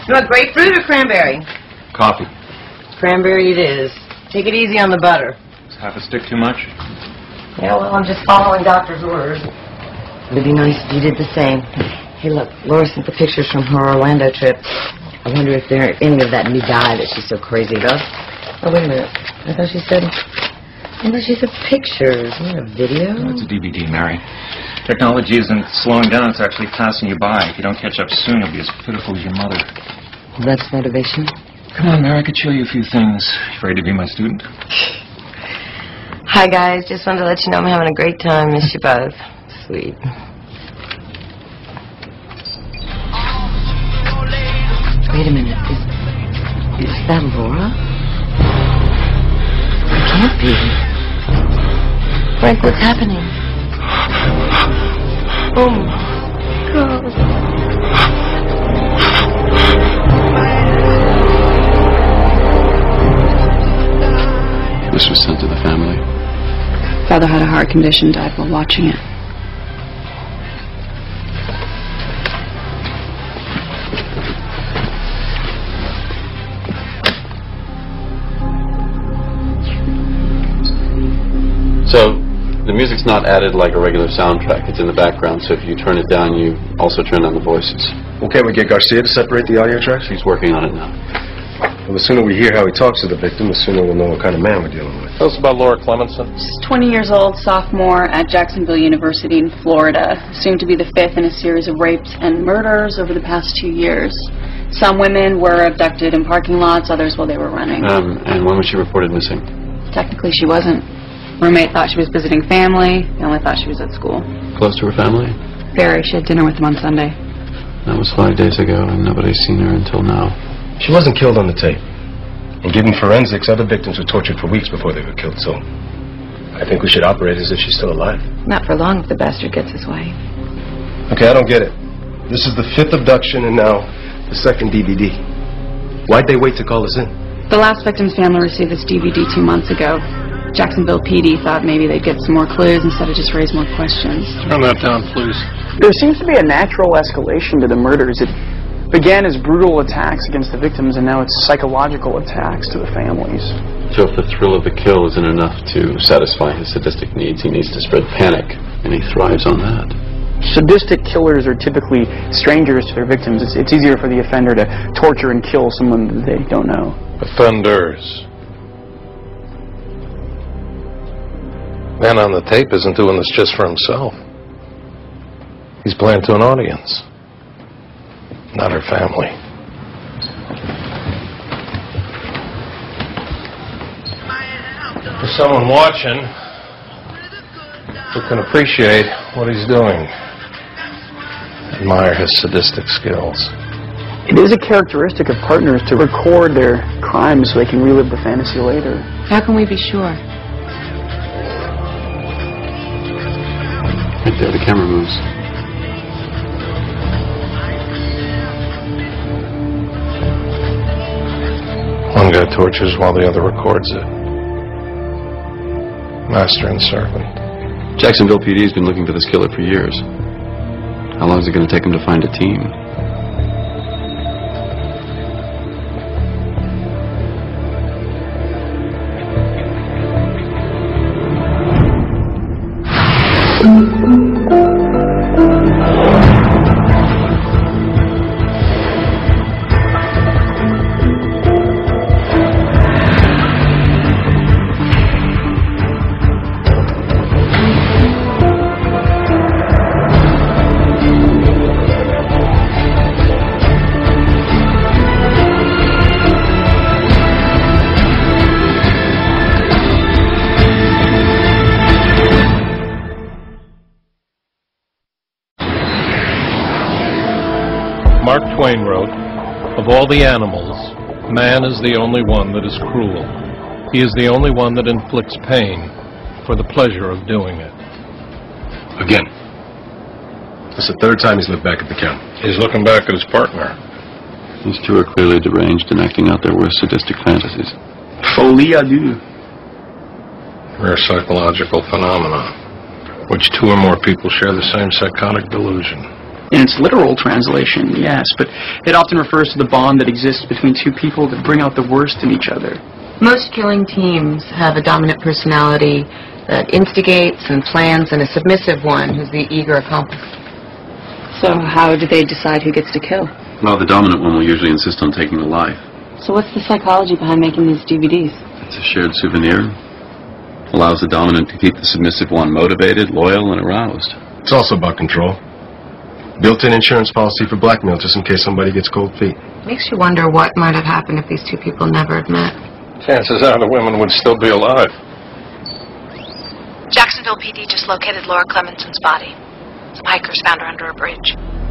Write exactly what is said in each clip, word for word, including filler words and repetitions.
You want grapefruit or cranberry? Coffee. Cranberry it is. Take it easy on the butter. Is half a stick too much? Yeah, well, I'm just following doctor's orders. It would be nice if you did the same. Hey, look, Laura sent the pictures from her Orlando trip. I wonder if there any of that new dye that she's so crazy about. Oh, wait a minute. I thought she said... I thought she said pictures, not a video. No, it's a D V D, Mary. Technology isn't slowing down, it's actually passing you by. If you don't catch up soon, you'll be as pitiful as your mother. That's motivation. Come on, Mary, I could show you a few things. You ready to be my student? Hi, guys. Just wanted to let you know I'm having a great time. Miss you both. Sweet. Wait a minute. Is, is that Laura? It can't be. Frank, what's happening? Oh, my God. This was sent to the family. Father had a heart condition, died while watching it. So, the music's not added like a regular soundtrack. It's in the background, so if you turn it down, you also turn on the voices. Well, can't we get Garcia to separate the audio tracks? He's working on it now. Well, the sooner we hear how he talks to the victim, the sooner we'll know what kind of man we're dealing with. Tell us about Laura Clemenson. She's twenty years old, sophomore at Jacksonville University in Florida. Soon to be the fifth in a series of rapes and murders over the past two years. Some women were abducted in parking lots, others while they were running. Um, and when was she reported missing? Technically, she wasn't. Roommate thought she was visiting family. They only thought she was at school. Close to her family? Very. She had dinner with them on Sunday. That was five days ago, and nobody's seen her until now. She wasn't killed on the tape. And given forensics, other victims were tortured for weeks before they were killed, so I think we should operate as if she's still alive. Not for long if the bastard gets his way. Okay, I don't get it. This is the fifth abduction and now the second D V D. Why'd they wait to call us in? The last victim's family received this D V D two months ago. Jacksonville P D thought maybe they'd get some more clues instead of just raise more questions. Turn that down, please. There seems to be a natural escalation to the murders. It began as brutal attacks against the victims, and now it's psychological attacks to the families. So if the thrill of the kill isn't enough to satisfy his sadistic needs, he needs to spread panic, and he thrives on that. Sadistic killers are typically strangers to their victims. It's, it's easier for the offender to torture and kill someone that they don't know. Offenders. Man on the tape isn't doing this just for himself. He's playing to an audience, not her family. For someone watching who can appreciate what he's doing, admire his sadistic skills. It is a characteristic of partners to record their crimes so they can relive the fantasy later. How can we be sure? Right there, the camera moves. One guy tortures while the other records it. Master and servant. Jacksonville P D has been looking for this killer for years. How long is it going to take him to find a team? Mark Twain wrote, "Of all the animals, man is the only one that is cruel. He is the only one that inflicts pain for the pleasure of doing it." Again. That's the third time he's looked back at the camera. He's looking back at his partner. These two are clearly deranged and acting out their worst sadistic fantasies. Folie à deux. Rare psychological phenomenon, which two or more people share the same psychotic delusion. In its literal translation, yes, but it often refers to the bond that exists between two people that bring out the worst in each other. Most killing teams have a dominant personality that instigates and plans, and a submissive one who's the eager accomplice. So how do they decide who gets to kill? Well, the dominant one will usually insist on taking a life. So what's the psychology behind making these D V Ds? It's a shared souvenir. Allows the dominant to keep the submissive one motivated, loyal, and aroused. It's also about control. Built-in insurance policy for blackmail just in case somebody gets cold feet. Makes you wonder what might have happened if these two people never had met. Chances are the women would still be alive. Jacksonville P D just located Laura Clemenson's body. Some hikers found her under a bridge.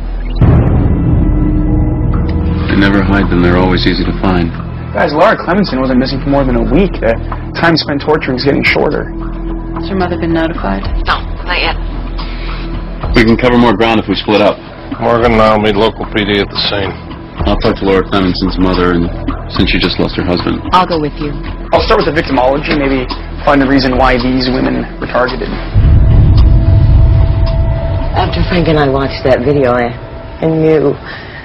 They never hide them. They're always easy to find. Guys, Laura Clemenson wasn't missing for more than a week. The time spent torturing is getting shorter. Has your mother been notified? No, not yet. We can cover more ground if we split up. Morgan and I'll meet local P D at the scene. I'll talk to Laura Clemenson's mother, and since she just lost her husband. I'll go with you. I'll start with the victimology, maybe find the reason why these women were targeted. After Frank and I watched that video, I, I knew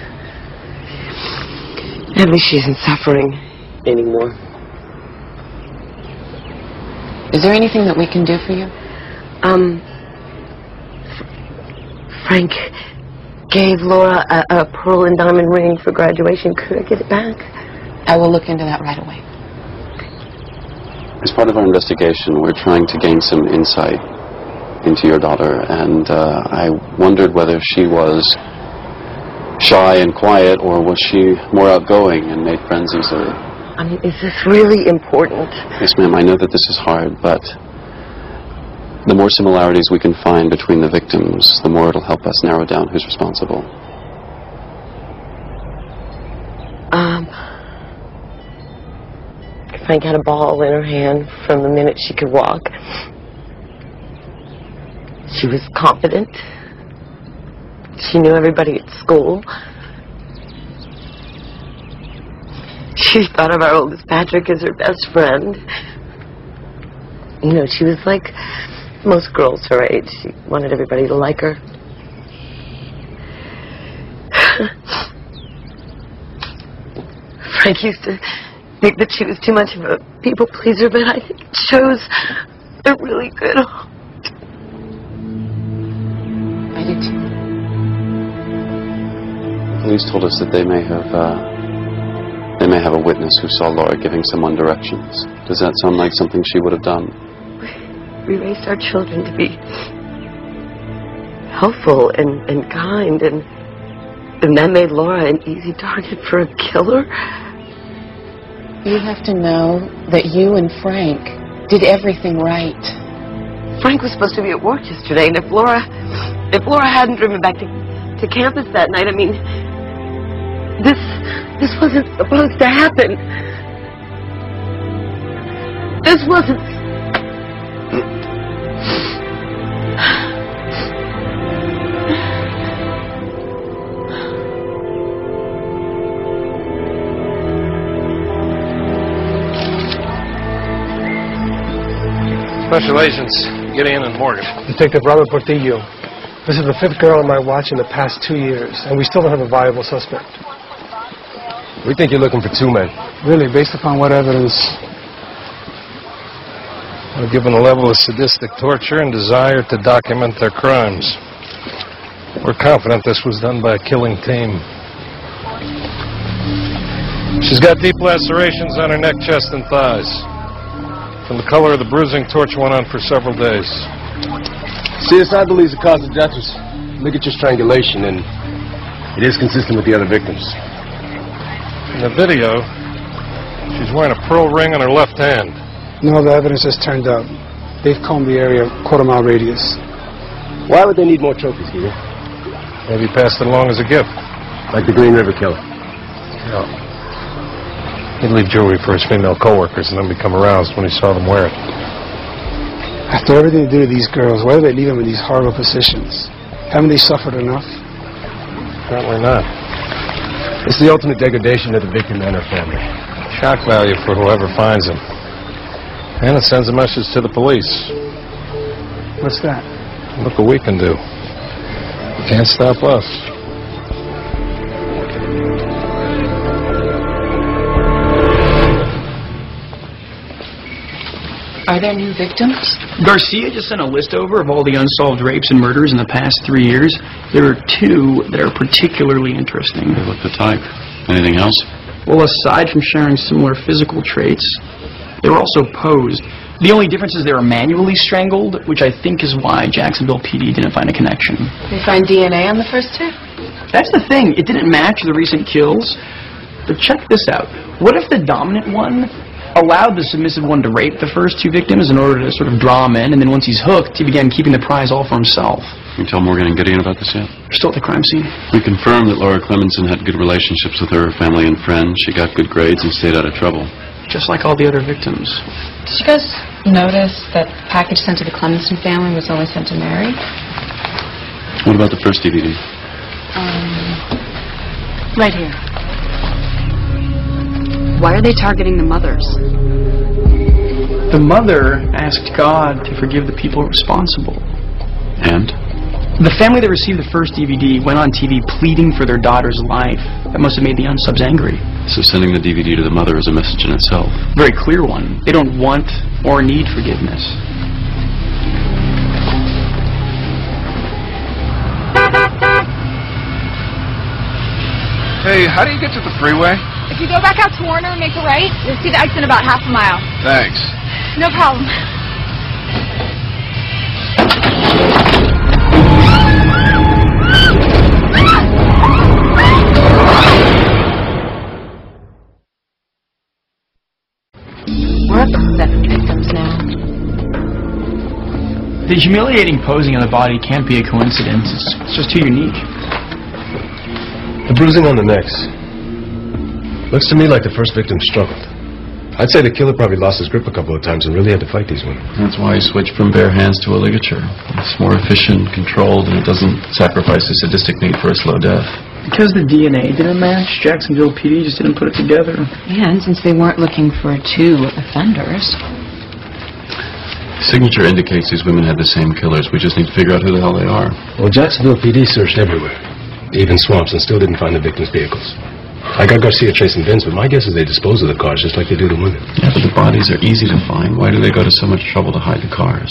at least she isn't suffering anymore. Is there anything that we can do for you? Um, Frank gave Laura a, a pearl and diamond ring for graduation. Could I get it back? I will look into that right away. As part of our investigation, we're trying to gain some insight into your daughter, and uh, I wondered whether she was shy and quiet, or was she more outgoing and made friends easily? I mean, is this really important? Yes, ma'am, I know that this is hard, but the more similarities we can find between the victims, the more it'll help us narrow down who's responsible. Um, Frank had a ball in her hand from the minute she could walk. She was confident. She knew everybody at school. She thought of our oldest Patrick as her best friend. You know, she was like most girls her age. She wanted everybody to like her. Frank used to think that she was too much of a people pleaser, but I think it shows a really good heart. I do too. Police told us that they may have, uh, they may have a witness who saw Laura giving someone directions. Does that sound like something she would have done? We raised our children to be helpful and, and kind, and, and that made Laura an easy target for a killer. You have to know that you and Frank did everything right. Frank was supposed to be at work yesterday, and if Laura, if Laura hadn't driven back to, to campus that night, I mean, this, this wasn't supposed to happen. This wasn't. Special Agents Gideon and Morgan. Detective Robert Portillo. This is the fifth girl on my watch in the past two years, and we still don't have a viable suspect. We think you're looking for two men. Really, based upon what evidence? Well, given the level of sadistic torture and desire to document their crimes, we're confident this was done by a killing team. She's got deep lacerations on her neck, chest, and thighs. From the color of the bruising, torture went on for several days. C S I believes the cause of death was ligature strangulation, and it is consistent with the other victims. In the video, she's wearing a pearl ring on her left hand. No other evidence has turned up. They've combed the area quarter mile radius. Why would they need more trophies, Gideon? Maybe passed it along as a gift. Like the Green River Killer. Yeah. He'd leave jewelry for his female co-workers and then become aroused when he saw them wear it. After everything they do to these girls, why do they leave them in these horrible positions? Haven't they suffered enough? Apparently not. It's the ultimate degradation of the victim and her family. Shock value for whoever finds him. And it sends a message to the police. What's that? Look what we can do. Can't stop us. Are there new victims? Garcia just sent a list over of all the unsolved rapes and murders in the past three years. There are two that are particularly interesting. They look the type. Anything else? Well, aside from sharing similar physical traits, they were also posed. The only difference is they were manually strangled, which I think is why Jacksonville P D didn't find a connection. They find D N A on the first two? That's the thing. It didn't match the recent kills. But check this out. What if the dominant one allowed the submissive one to rape the first two victims in order to sort of draw him in, and then once he's hooked, he began keeping the prize all for himself? Can you tell Morgan and Gideon about this yet? They're still at the crime scene. We confirmed that Laura Clemenson had good relationships with her family and friends. She got good grades and stayed out of trouble. Just like all the other victims. Did you guys notice that the package sent to the Clemenson family was only sent to Mary? What about the first D V D? Um, right here. Why are they targeting the mothers? The mother asked God to forgive the people responsible. And? The family that received the first D V D went on T V pleading for their daughter's life. That must have made the unsubs angry. So sending the D V D to the mother is a message in itself. Very clear one. They don't want or need forgiveness. Hey, how do you get to the freeway? If you go back out to Warner and make a right, you'll see the exit in about half a mile. Thanks. No problem. We're up to seven victims now. The humiliating posing on the body can't be a coincidence. It's, it's just too unique. The bruising on the necks. Looks to me like the first victim struggled. I'd say the killer probably lost his grip a couple of times and really had to fight these women. That's why he switched from bare hands to a ligature. It's more efficient, controlled, and it doesn't sacrifice the sadistic need for a slow death. Because the D N A didn't match, Jacksonville P D just didn't put it together. And since they weren't looking for two offenders. Signature indicates these women had the same killers. We just need to figure out who the hell they are. Well, Jacksonville P D searched everywhere, even swamps, and still didn't find the victims' vehicles. I got Garcia tracing Vince, but my guess is they dispose of the cars just like they do the women. Yeah, but the bodies are easy to find. Why do they go to so much trouble to hide the cars?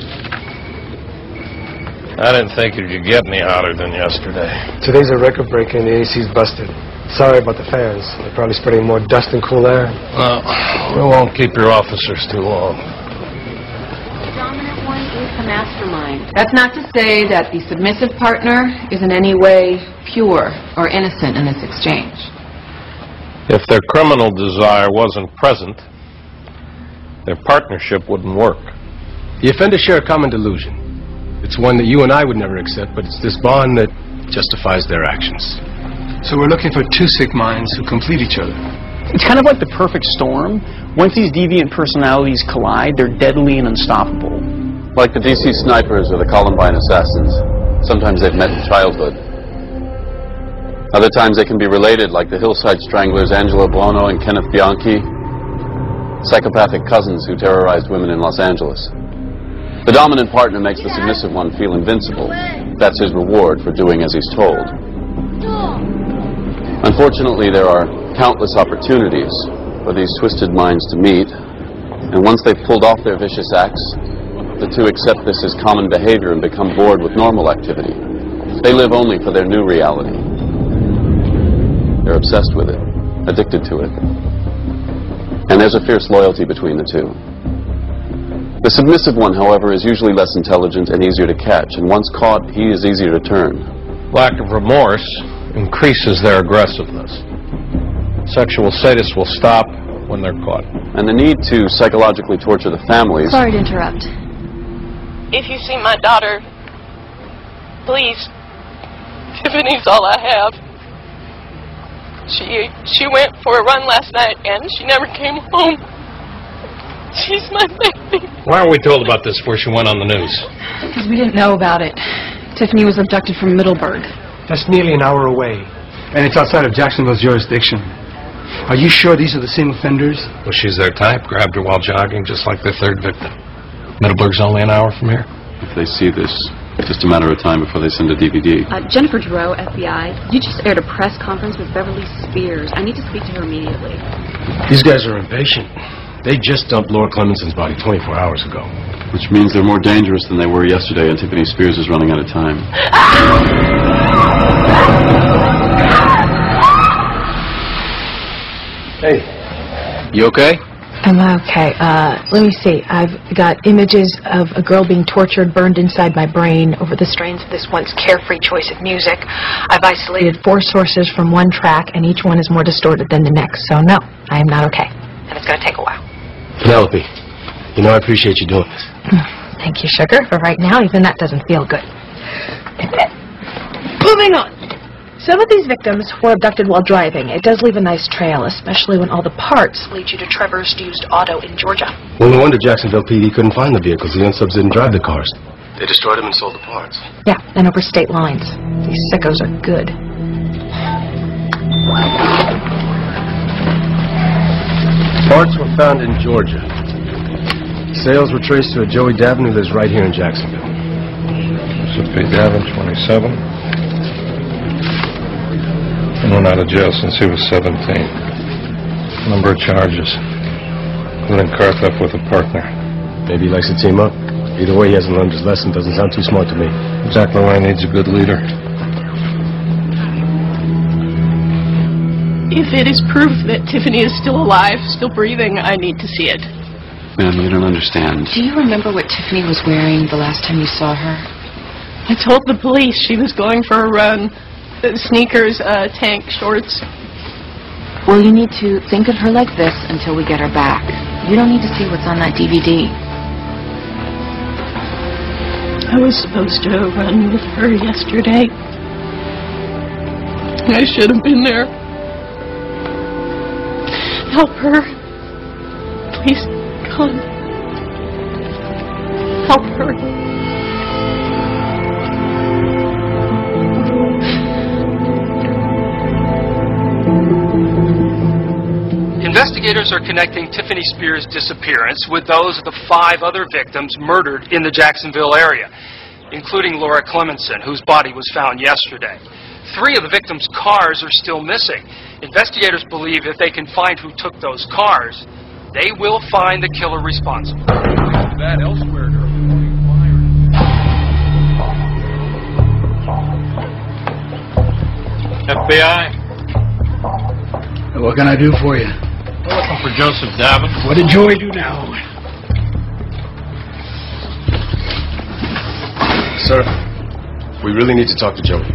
I didn't think it could get any hotter than yesterday. Today's a record breaker and the A C's busted. Sorry about the fans. They're probably spreading more dust and cool air. Well, we won't keep your officers too long. The dominant one is the mastermind. That's not to say that the submissive partner is in any way pure or innocent in this exchange. If their criminal desire wasn't present, their partnership wouldn't work. The offenders share a common delusion. It's one that you and I would never accept, but it's this bond that justifies their actions. So we're looking for two sick minds who complete each other. It's kind of like the perfect storm. Once these deviant personalities collide, they're deadly and unstoppable. Like the D C snipers or the Columbine assassins. Sometimes they've met in childhood. Other times they can be related, like the Hillside Stranglers Angelo Buono and Kenneth Bianchi, psychopathic cousins who terrorized women in Los Angeles. The dominant partner makes the submissive one feel invincible. That's his reward for doing as he's told. Unfortunately, there are countless opportunities for these twisted minds to meet, and once they've pulled off their vicious acts, the two accept this as common behavior and become bored with normal activity. They live only for their new reality. They're obsessed with it, addicted to it. And there's a fierce loyalty between the two. The submissive one, however, is usually less intelligent and easier to catch, and once caught, he is easier to turn. Lack of remorse increases their aggressiveness. Sexual sadists will stop when they're caught. And the need to psychologically torture the families... Sorry to interrupt. If you see my daughter, please, Tiffany's all I have. She she went for a run last night and she never came home. She's my baby. Why were we told about this before she went on the news? Because we didn't know about it. Tiffany was abducted from Middleburg. That's nearly an hour away, and it's outside of Jacksonville's jurisdiction. Are you sure these are the same offenders? Well, she's their type. Grabbed her while jogging, just like their third victim. Middleburg's only an hour from here. If they see this, Just a matter of time before they send a D V D. Uh, Jennifer Giroux, F B I. You just aired a press conference with Beverly Spears. I need to speak to her immediately. These guys are impatient. They just dumped Laura Clemenson's body twenty-four hours ago. Which means they're more dangerous than they were yesterday, and Tiffany Spears is running out of time. Hey, you okay? I'm okay. Uh, let me see. I've got images of a girl being tortured, burned inside my brain over the strains of this once carefree choice of music. I've isolated four sources from one track, and each one is more distorted than the next. So no, I am not okay. And it's going to take a while. Penelope, you know I appreciate you doing this. Thank you, sugar. For right now, even that doesn't feel good. Moving on. Some of these victims were abducted while driving. It does leave a nice trail, especially when all the parts lead you to Trevor's used auto in Georgia. Well, no wonder Jacksonville P D couldn't find the vehicles. The unsubs didn't drive the cars. They destroyed them and sold the parts. Yeah, and over state lines. These sickos are good. Parts were found in Georgia. Sales were traced to a Joey Davin who lives right here in Jacksonville. Giuseppe Davin, twenty-seven. Been out of jail since he was seventeen. Number of charges, including car theft with a partner. Maybe he likes to team up. Either way, he hasn't learned his lesson. Doesn't sound too smart to me. Exactly why he needs a good leader. If it is proof that Tiffany is still alive, still breathing, I need to see it. Ma'am, you don't understand. Do you remember what Tiffany was wearing the last time you saw her? I told the police she was going for a run. Uh, sneakers, uh, tank, shorts. Well, you need to think of her like this until we get her back. You don't need to see what's on that D V D. I was supposed to run with her yesterday. I should have been there. Help her. Please, come. Help her. Investigators are connecting Tiffany Spears' disappearance with those of the five other victims murdered in the Jacksonville area, including Laura Clemenson, whose body was found yesterday. Three of the victims' cars are still missing. Investigators believe if they can find who took those cars, they will find the killer responsible. That elsewhere, F B I. What can I do for you? We're looking for Joseph Davin. What did Joey do now? Sir, we really need to talk to Joey.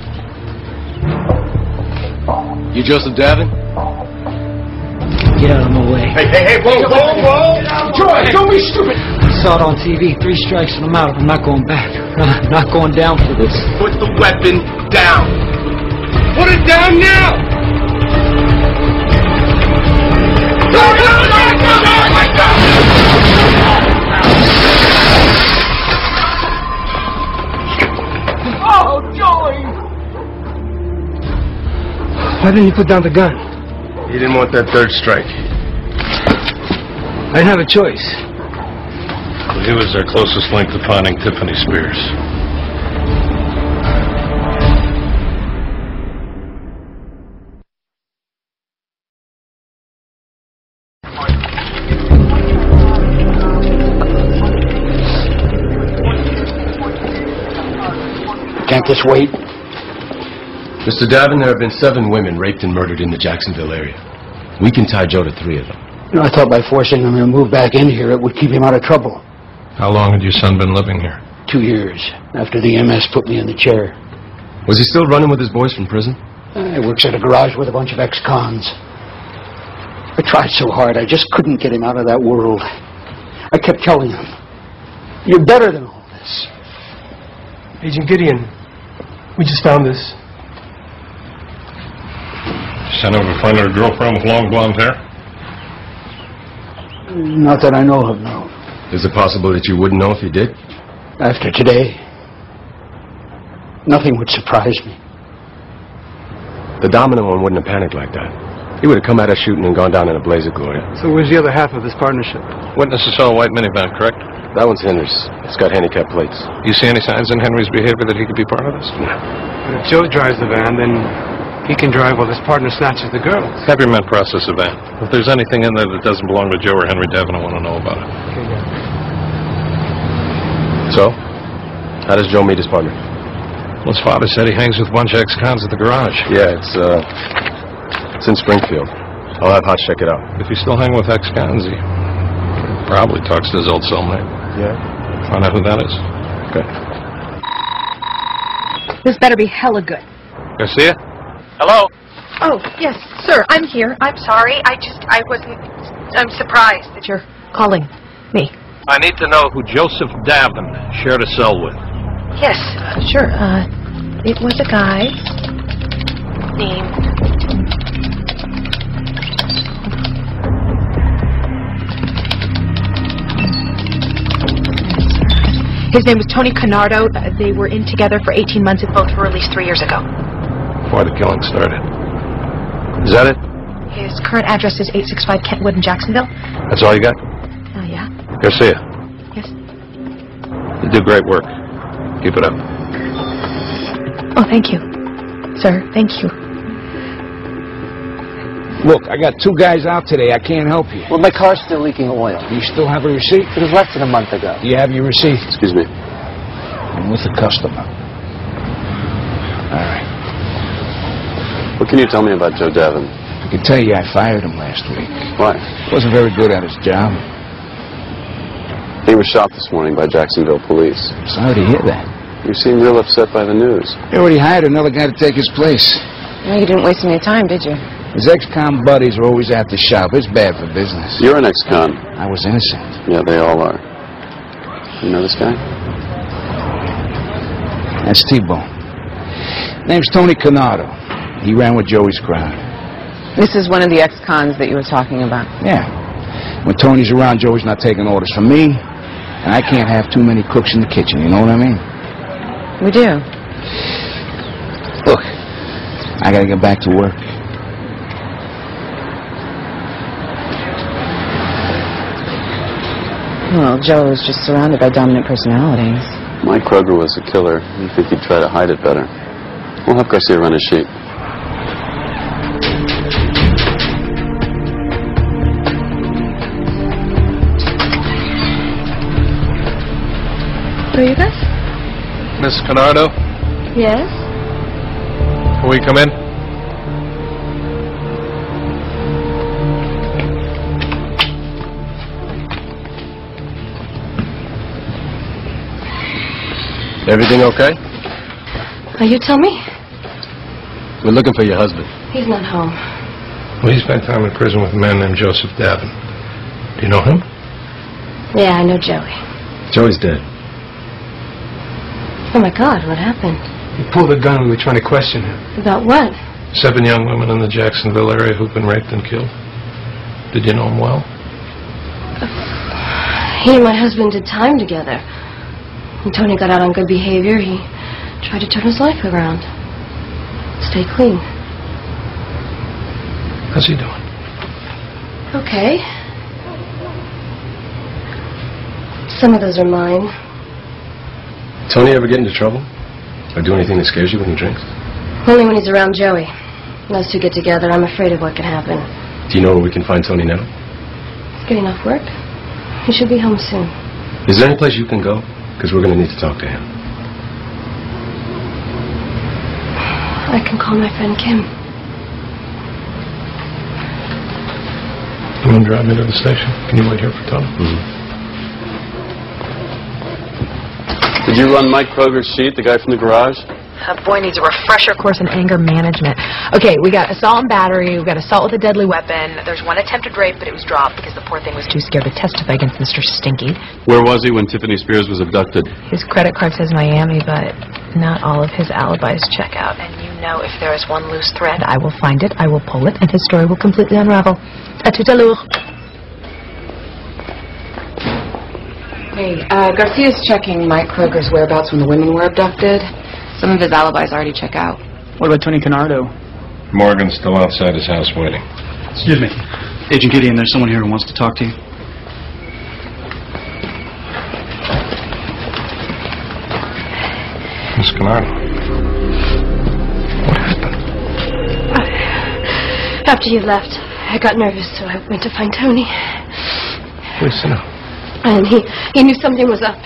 You Joseph Davin? Get out of my way. Hey, hey, hey, whoa, whoa, whoa! Joey, don't be stupid! I saw it on T V. Three strikes and I'm out. I'm not going back. I'm not going down for this. Put the weapon down. Put it down now! No, no, no, no, no, my God! Oh, Joey! Why didn't you put down the gun? He didn't want that third strike. I didn't have a choice. Well, he was their closest link to finding Tiffany Spears. Can't this wait? Mister Davin, there have been seven women raped and murdered in the Jacksonville area. We can tie Joe to three of them. You know, I thought by forcing him to move back in here, it would keep him out of trouble. How long had your son been living here? Two years, after the M S put me in the chair. Was he still running with his boys from prison? Uh, he works at a garage with a bunch of ex-cons. I tried so hard, I just couldn't get him out of that world. I kept telling him, you're better than all this. Agent Gideon, we just found this. Sent over to find her girlfriend with long blonde hair? Not that I know of, no. Is it possible that you wouldn't know if you did? After today, nothing would surprise me. The dominant one wouldn't have panicked like that. He would have come at us shooting and gone down in a blaze of glory. So where's the other half of this partnership? Witnesses saw a white minivan, correct? That one's Henry's. It's got handicap plates. You see any signs in Henry's behavior that he could be part of this? No. But if Joe drives the van, then he can drive while his partner snatches the girls. Have your men process the van. If there's anything in there that doesn't belong to Joe or Henry Devon, I want to know about it. Okay, yeah. So, how does Joe meet his partner? Well, his father said he hangs with a bunch of ex-cons at the garage. Yeah, it's, uh, it's in Springfield. I'll have Hotch check it out. If he's still hanging with ex-cons, he probably talks to his old cellmate. Yeah? Find out who that is. Okay. This better be hella good. Garcia? Hello? Oh, yes, sir, I'm here. I'm sorry. I just, I wasn't, I'm surprised that you're calling me. I need to know who Joseph Davin shared a cell with. Yes, uh, sure. Uh, it was a guy named... His name was Tony Canardo. Uh, they were in together for eighteen months and both were released three years ago. Before the killing started. Is that it? His current address is eight sixty-five Kentwood in Jacksonville. That's all you got? Oh, yeah. Garcia. Yes. You do great work. Keep it up. Oh, thank you, sir. Thank you. Look, I got two guys out today. I can't help you. Well, my car's still leaking oil. Do you still have a receipt? It was less than a month ago. Do you have your receipt? Excuse me. I'm with the customer. All right. What can you tell me about Joe Devon? I can tell you I fired him last week. Why? Wasn't very good at his job. He was shot this morning by Jacksonville police. Sorry to hear that. You seem real upset by the news. They already hired another guy to take his place. Well, you didn't waste any time, did you? His ex-con buddies are always at the shop. It's bad for business. You're an ex-con. I was innocent. Yeah, they all are. You know this guy? That's T-Bone. Name's Tony Canardo. He ran with Joey's crowd. This is one of the ex-cons that you were talking about. Yeah. When Tony's around, Joey's not taking orders from me, and I can't have too many cooks in the kitchen, you know what I mean? We do. Look, I gotta get back to work. Well, Joe was just surrounded by dominant personalities. Mike Kroger was a killer. You think he'd try to hide it better. We'll have Garcia run his sheet. Who are you guys? Miss Canardo, Yes? can we come in? Everything okay? Uh, you tell me. We're looking for your husband. He's not home. Well, he spent time in prison with a man named Joseph Davin. Do you know him? Yeah, I know Joey. Joey's dead. Oh, my God, what happened? He pulled a gun when we were trying to question him. About what? Seven young women in the Jacksonville area who've been raped and killed. Did you know him well? He and my husband did time together. When Tony got out on good behavior, he tried to turn his life around. Stay clean. How's he doing? Okay. Some of those are mine. Tony ever get into trouble? Or do anything that scares you when he drinks? Only when he's around Joey. When those two get together, I'm afraid of what can happen. Do you know where we can find Tony now? He's getting off work. He should be home soon. Is there any place you can go? Because we're going to need to talk to him. I can call my friend Kim. You want to drive me to the station? Can you wait here for Tony? Mm-hmm. Did you run Mike Kroger's sheet, the guy from the garage? Uh, boy needs a refresher course in anger management. Okay, we got assault and battery, we got assault with a deadly weapon. There's one attempted rape, but it was dropped because the poor thing was too scared to testify against Mister Stinky. Where was he when Tiffany Spears was abducted? His credit card says Miami, but not all of his alibis check out. And you know if there is one loose thread, I will find it, I will pull it, and his story will completely unravel. À tout à l'heure. Hey, uh, Garcia's checking Mike Kroger's whereabouts when the women were abducted. Some of his alibis already check out. What about Tony Canardo? Morgan's still outside his house waiting. Excuse me. Agent Gideon, there's someone here who wants to talk to you. Miss Canardo. What happened? After you left, I got nervous, so I went to find Tony. Please sit down. And he, he knew something was up.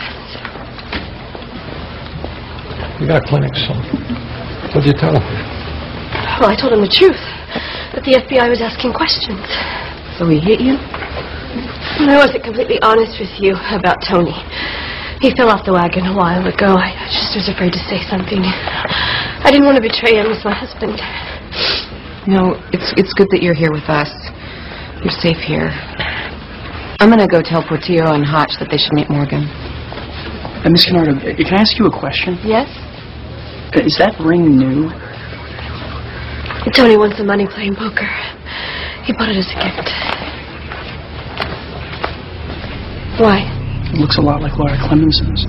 You got clinics, so what did you tell him? Well, I told him the truth, that the F B I was asking questions. So he hit you? And I wasn't completely honest with you about Tony. He fell off the wagon a while ago. I just was afraid to say something. I didn't want to betray him as my husband. No, it's it's good that you're here with us. You're safe here. I'm going to go tell Portillo and Hotch that they should meet Morgan. Uh, Miss Canardo, uh, can I ask you a question? Yes? Uh, is that ring new? Tony won some money playing poker. He bought it as a gift. Why? It looks a lot like Laura Clemenson's.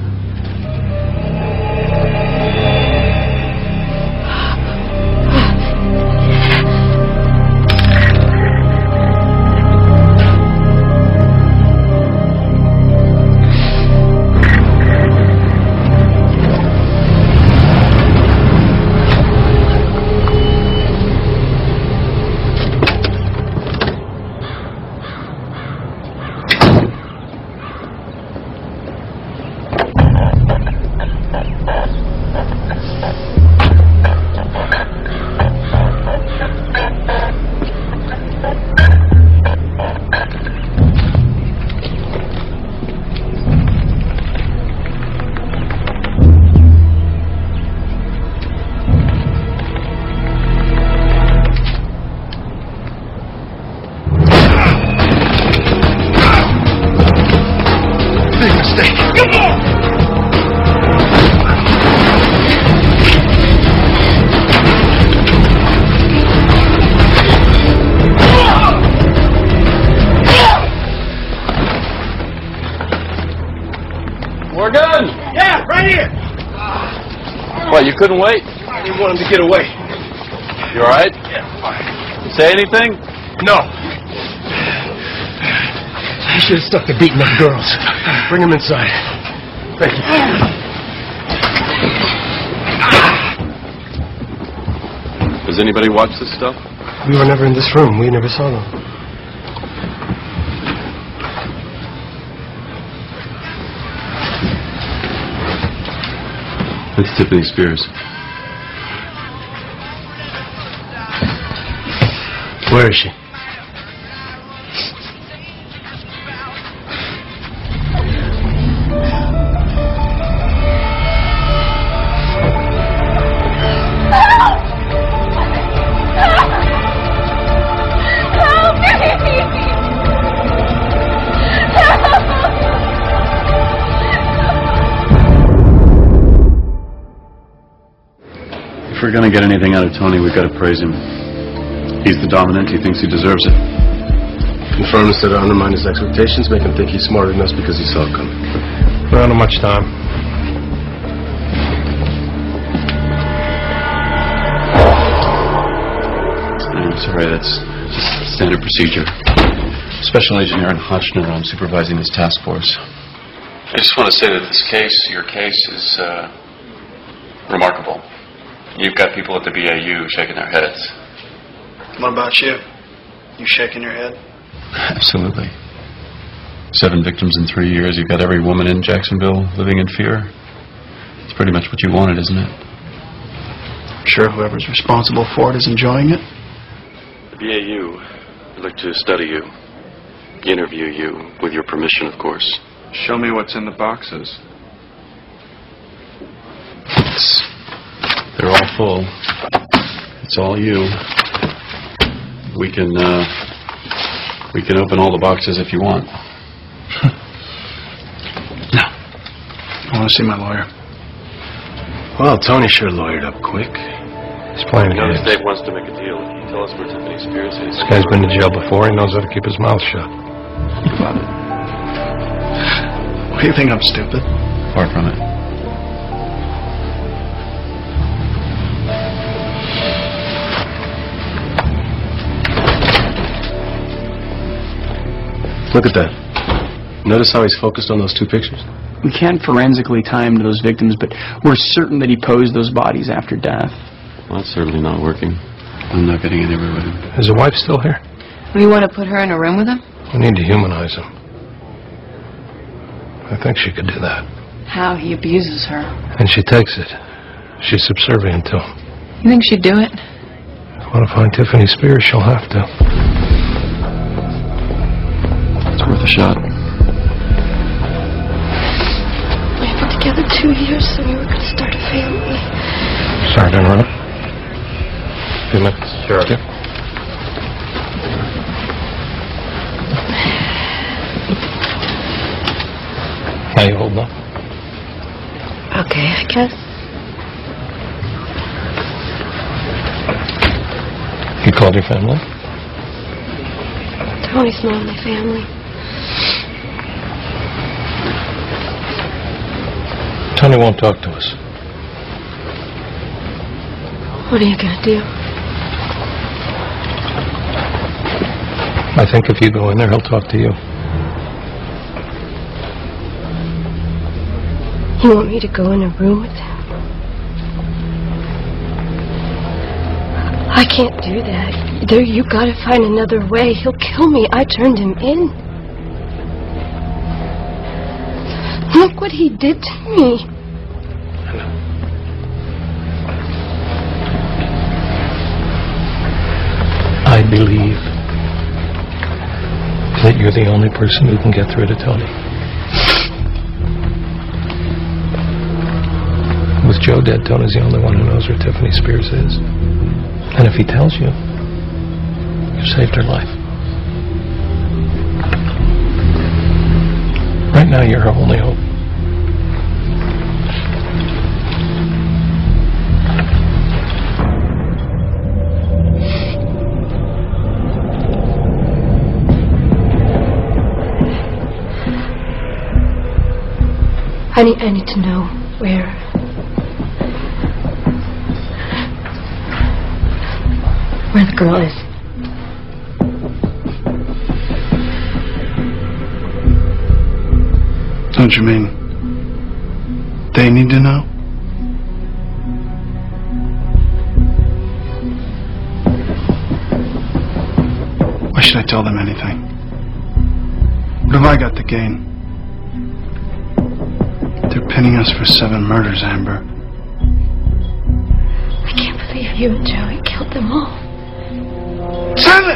Morgan! Yeah, right here! What, you couldn't wait? I didn't want him to get away. You alright? Yeah, fine. Say anything? No. I should have stuck to beating up girls. Bring them inside. Thank you. Does anybody watch this stuff? We were never in this room. We never saw them. It's Tiffany Spears. Where is she? If we're going to get anything out of Tony, we've got to praise him. He's the dominant. He thinks he deserves it. Confirm instead of undermine his expectations, make him think he's smarter than us because he saw it coming. We don't have much time. No, sorry, that's just standard procedure. Special Agent Aaron Hotchner, I'm supervising this task force. I just want to say that this case, your case, is uh, remarkable. You've got people at the B A U shaking their heads. What about you? You shaking your head? Absolutely. Seven victims in three years. You've got every woman in Jacksonville living in fear. It's pretty much what you wanted, isn't it? I'm sure whoever's responsible for it is enjoying it. The B A U would like to study you, interview you, with your permission, of course. Show me what's in the boxes. It's, they're all full. It's all you. We can, uh, we can open all the boxes if you want. No. I want to see my lawyer. Well, Tony sure lawyered up quick. He's playing Notice games. Dave wants to make a deal. Tell us where Tiffany Spears is. This guy's been to jail before. He knows how to keep his mouth shut. About it. What do you think, I'm stupid? Far from it. Look at that. Notice how he's focused on those two pictures? we can't forensically tie him to those victims, but we're certain that he posed those bodies after death. Well, that's certainly not working. I'm not getting anywhere with him. Is the wife still here? We want to put her in a room with him? We need to humanize him. I think she could do that. How he abuses her. And she takes it. She's subservient to him. You think she'd do it? If you want to find Tiffany Spears, she'll have to. It's worth a shot. We've been together two years, so we were going to start a family. Sorry to interrupt. A few minutes. Sure. Okay. How you holding up? Okay, I guess. You called your family? Tony's not my family. Tony won't talk to us. What are you going to do? I think if you go in there, he'll talk to you. You want me to go in a room with him? I can't do that. Either you gotta find another way. He'll kill me. I turned him in. Look what he did to me. I believe that you're the only person who can get through to Tony. With Joe dead, Tony's the only one who knows where Tiffany Spears is. And if he tells you, you've saved her life. Right now, you're her only hope. I need, I need to know where... where the girl is. Don't you mean they need to know? Why should I tell them anything? What have I got to gain? They're pinning us for seven murders, Amber. I can't believe you and Joey killed them all. Seven!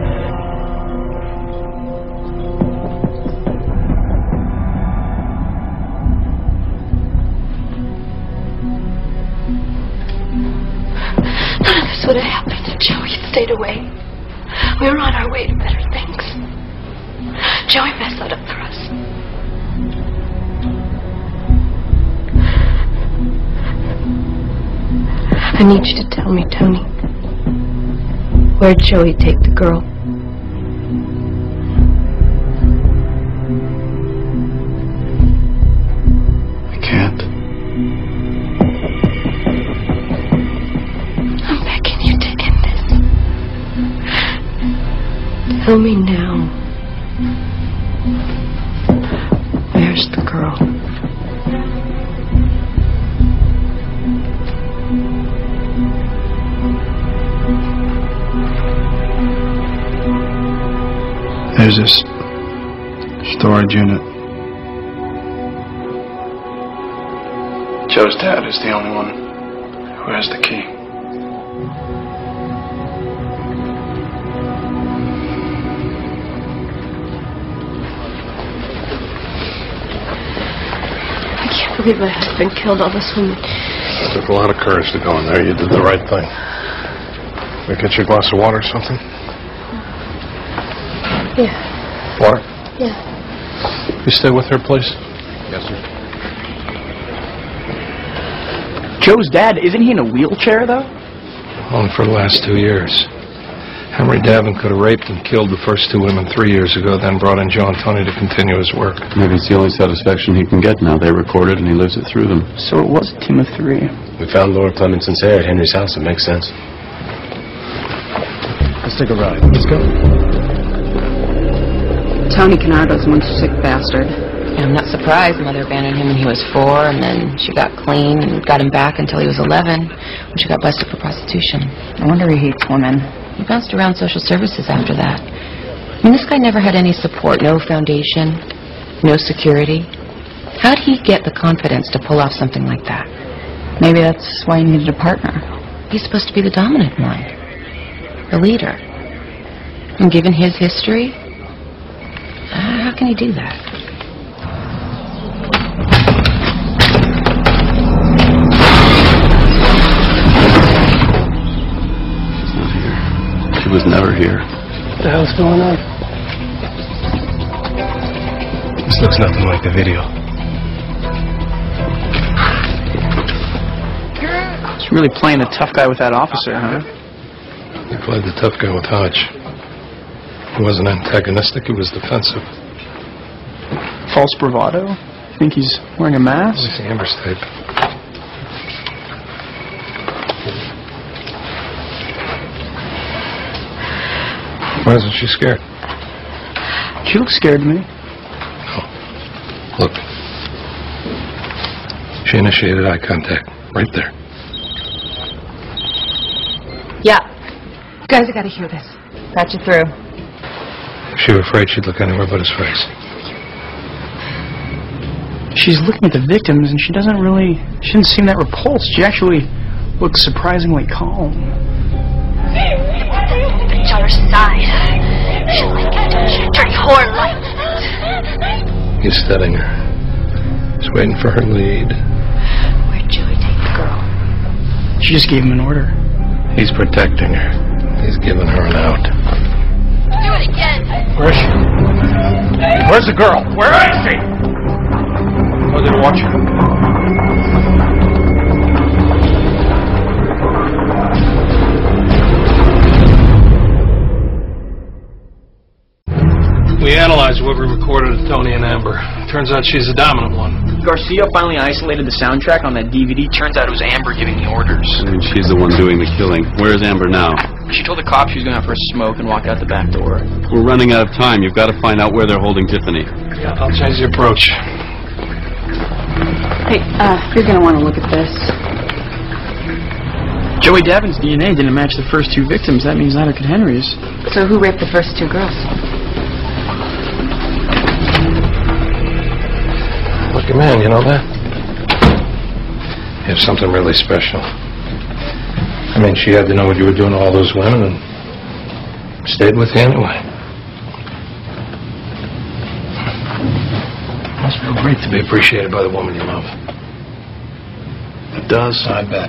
None of this would have happened if Joey had stayed away. We were on our way to better things. Joey messed that up for us. I need you to tell me, Tony. Where'd Joey take the girl? I can't. I'm begging you to end this. Tell me now. Where's the girl? There's this storage unit. Joe's dad is the only one who has the key. I can't believe my husband killed all those women. It took a lot of courage to go in there. You did the right thing. Can I get you a glass of water or something? Yeah. Water? Yeah. You stay with her, please? Yes, sir. Joe's dad, isn't he in a wheelchair, though? Only for the last two years. Henry Davin could have raped and killed the first two women three years ago, then brought in Joe and Tony to continue his work. Maybe it's the only satisfaction he can get now. They recorded and he lives it through them. So it was a team of three. We found Laura Clemenson's hair at Henry's house. It makes sense. Let's take a ride. Let's go. Tony Canardo's one sick bastard. I'm not surprised Mother abandoned him when he was four, and then she got clean and got him back until he was eleven, when she got busted for prostitution. No wonder he hates women. He bounced around social services after that. I mean, this guy never had any support, no foundation, no security. How'd he get the confidence to pull off something like that? Maybe that's why he needed a partner. He's supposed to be the dominant one, the leader. And given his history, uh, how can he do that? She was never here. What the hell's going on? This looks nothing like the video. He's really playing the tough guy with that officer, huh? He played the tough guy with Hodge. He wasn't antagonistic, he was defensive. False bravado? Think he's wearing a mask? It's Amber's tape. Why isn't she scared? She looks scared to me. No. Look. She initiated eye contact. Right there. Yeah. You guys, I gotta hear this. Got you through. If she were afraid, she'd look anywhere but his face. She's looking at the victims, and she doesn't really... She doesn't seem that repulsed. She actually looks surprisingly calm. Bitch on her side. She like it, don't she? Dirty whore like it. He's studying her. He's waiting for her lead. Where'd Joey take the girl? She just gave him an order. He's protecting her. He's giving her an out. Do it again. Where is she? Where's the girl? Where is she? Oh, they watch her. We analyzed what we recorded of Tony and Amber. Turns out she's the dominant one. Garcia finally isolated the soundtrack on that D V D. Turns out it was Amber giving the orders. And she's the one doing the killing. Where is Amber now? She told the cops she was going out for a smoke and walked out the back door. We're running out of time. You've got to find out where they're holding Tiffany. Yeah, I'll change the approach. Hey, uh, you're going to want to look at this. Joey Davin's D N A didn't match the first two victims. That means neither could Henry's. So who raped the first two girls? Lucky man, you know that? You have something really special. I mean, she had to know what you were doing to all those women and stayed with you anyway. It must feel great to be appreciated by the woman you love. It does. I bet.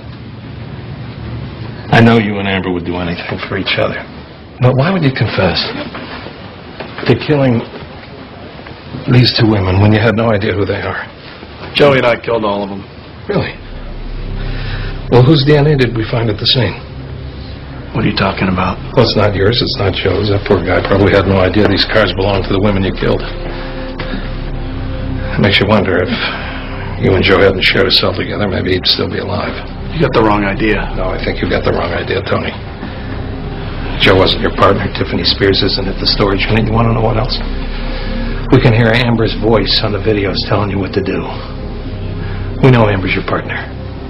I know you and Amber would do anything for each other. But why would you confess to killing these two women when you had no idea who they are? Joey and I killed all of them. Really? Well, whose D N A did we find at the scene? What are you talking about? Well, it's not yours, it's not Joe's. That poor guy probably had no idea these cars belonged to the women you killed. It makes you wonder if you and Joe hadn't shared a cell together, maybe he'd still be alive. You got the wrong idea. No, I think you got the wrong idea, Tony. Joe wasn't your partner. Tiffany Spears isn't at the storage unit. You want to know what else? We can hear Amber's voice on the videos telling you what to do. We know Amber's your partner.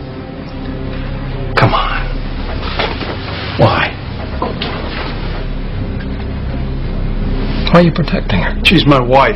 Come on. Why? Why are you protecting her? She's my wife.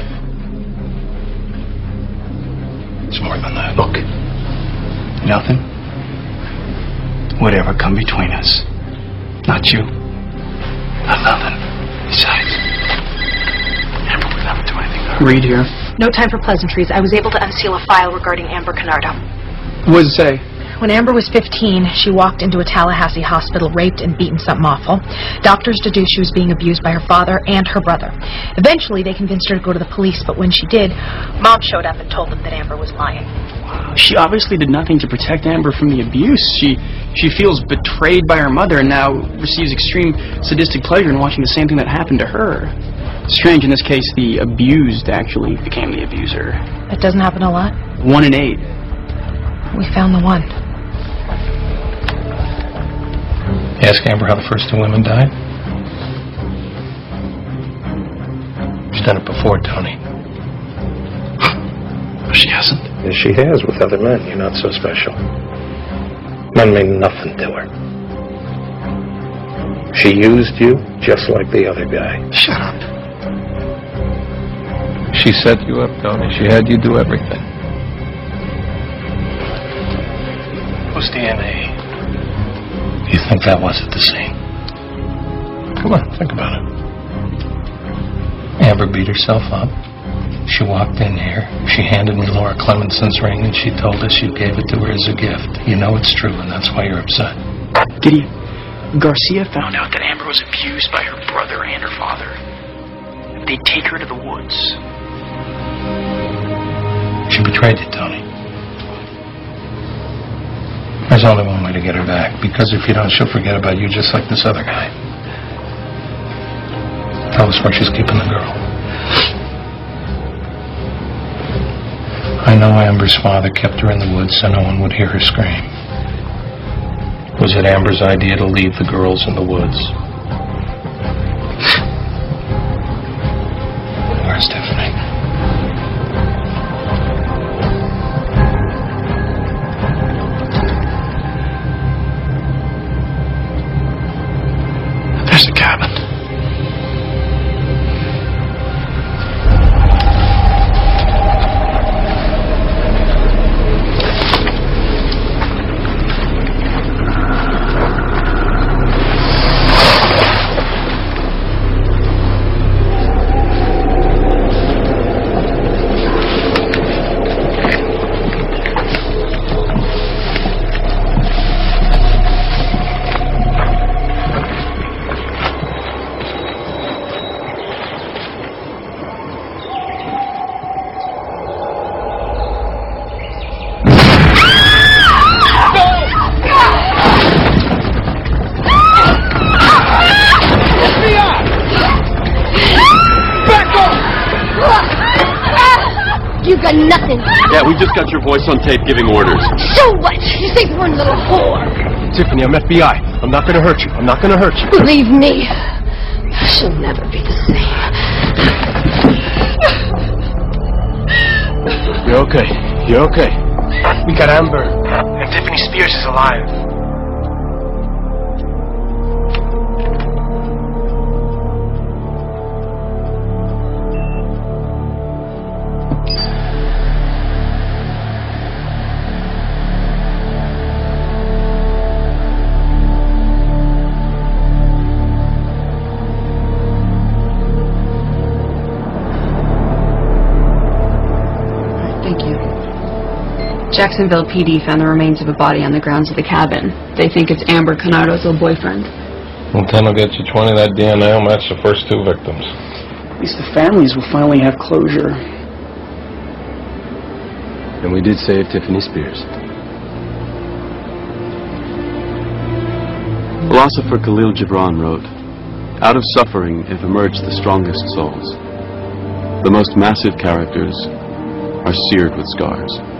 It's more than that. Look. Nothing would ever come between us. Not you. Not nothing. Besides, Amber would never do anything to her. Read here. No time for pleasantries. I was able to unseal a file regarding Amber Canardo. What does it say? When Amber was fifteen, she walked into a Tallahassee hospital, raped and beaten something awful. Doctors deduced she was being abused by her father and her brother. Eventually, they convinced her to go to the police, but when she did, Mom showed up and told them that Amber was lying. Wow. She obviously did nothing to protect Amber from the abuse. She she feels betrayed by her mother and now receives extreme sadistic pleasure in watching the same thing that happened to her. Strange, in this case, the abused actually became the abuser. That doesn't happen a lot. One in eight. We found the one. Ask Amber how the first two women died. She's done it before, Tony. No, she hasn't. Yes, she has with other men. You're not so special. Men mean nothing to her. She used you just like the other guy. Shut up. She set you up, Tony. She had you do everything. Whose D N A? You think that was at the scene? Come on, think about it. Amber beat herself up. She walked in here. She handed me Laura Clemenson's ring, and she told us you gave it to her as a gift. You know it's true, and that's why you're upset. Gideon, Garcia found out that Amber was abused by her brother and her father. They'd take her to the woods. She betrayed you, Tony. There's only one way to get her back, because if you don't, she'll forget about you just like this other guy. Tell us where she's keeping the girl. I know Amber's father kept her in the woods so no one would hear her scream. Was it Amber's idea to leave the girls in the woods? Where's Tiffany? There's the cabin. Yeah, we just got your voice on tape giving orders. So what? You saved one little whore. Tiffany, I'm F B I. I'm not going to hurt you. I'm not going to hurt you. Believe me, she'll never be the same. You're okay. You're okay. We got Amber. And Tiffany Spears is alive. Jacksonville P D found the remains of a body on the grounds of the cabin. They think it's Amber Canardo's old boyfriend. Well, ten will get you twenty. That D N A will match the first two victims. At least the families will finally have closure. And we did save Tiffany Spears. Philosopher Khalil Gibran wrote, "Out of suffering have emerged the strongest souls. The most massive characters are seared with scars."